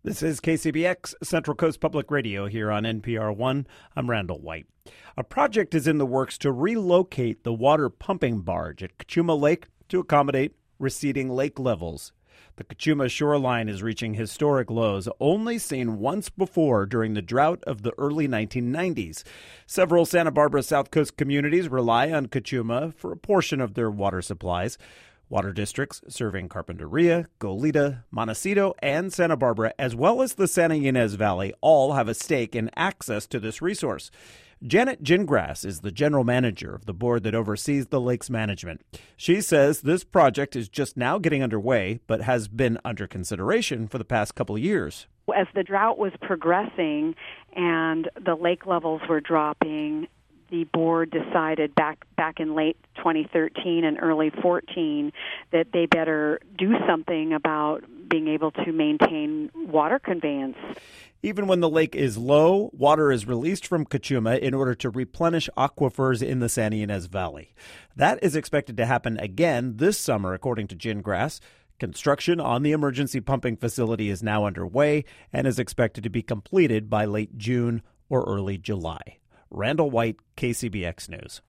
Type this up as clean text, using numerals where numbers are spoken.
This is KCBX, Central Coast Public Radio here on NPR One. I'm Randall White. A project is in the works to relocate the water pumping barge at Kachuma Lake to accommodate receding lake levels. The Kachuma shoreline is reaching historic lows, only seen once before during the drought of the early 1990s. Several Santa Barbara South Coast communities rely on Kachuma for a portion of their water supplies. Water districts serving Carpinteria, Goleta, Montecito, and Santa Barbara, as well as the Santa Ynez Valley, all have a stake in access to this resource. Janet Gingras is the general manager of the board that oversees the lake's management. She says this project is just now getting underway, but has been under consideration for the past couple of years. As the drought was progressing and the lake levels were dropping, the board decided back in late 2013 and early 14 that they better do something about being able to maintain water conveyance. Even when the lake is low, water is released from Kachuma in order to replenish aquifers in the Santa Ynez Valley. That is expected to happen again this summer, according to Gingras. Construction on the emergency pumping facility is now underway and is expected to be completed by late June or early July. Randall White, KCBX News.